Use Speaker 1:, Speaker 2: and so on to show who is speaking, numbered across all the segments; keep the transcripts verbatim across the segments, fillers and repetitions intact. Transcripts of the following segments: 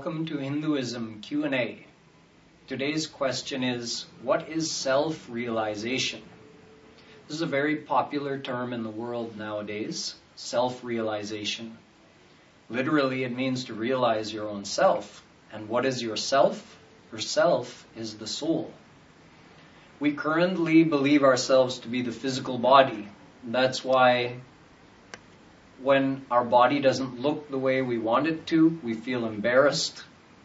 Speaker 1: welcome to Hinduism Q and A. Today's question is, what is self-realization? This is a very popular term in the world nowadays, self-realization. Literally, it means to realize your own self. And what is your self? Your self is the soul. We currently believe ourselves to be the physical body. That's why when our body doesn't look the way we want it to, we feel embarrassed.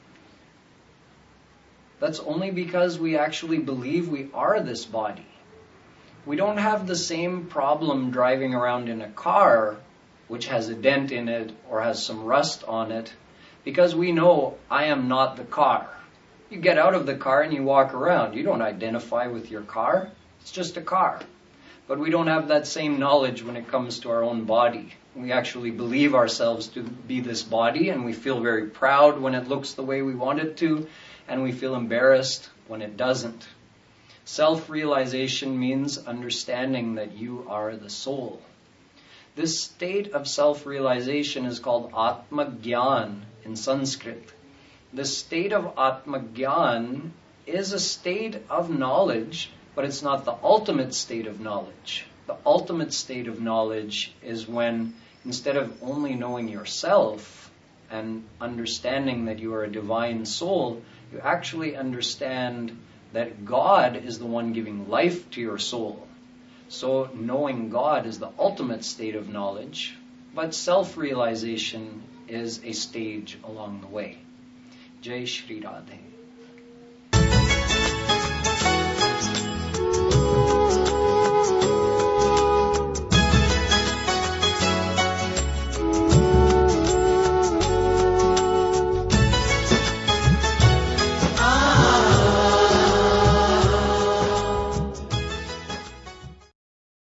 Speaker 1: That's only because we actually believe we are this body. We don't have the same problem driving around in a car which has a dent in it or has some rust on it, because we know I am not the car. You get out of the car and you walk around. You don't identify with your car. It's just a car. But we don't have that same knowledge when it comes to our own body. We actually believe ourselves to be this body, and we feel very proud when it looks the way we want it to, and we feel embarrassed when it doesn't. Self-realization means understanding that you are the soul. This state of self-realization is called Atma-Gyan in Sanskrit. This state of Atma-Gyan is a state of knowledge, but it's not the ultimate state of knowledge. The ultimate state of knowledge is when, instead of only knowing yourself and understanding that you are a divine soul, you actually understand that God is the one giving life to your soul. So knowing God is the ultimate state of knowledge, but self-realization is a stage along the way. Jai Shri Radhe.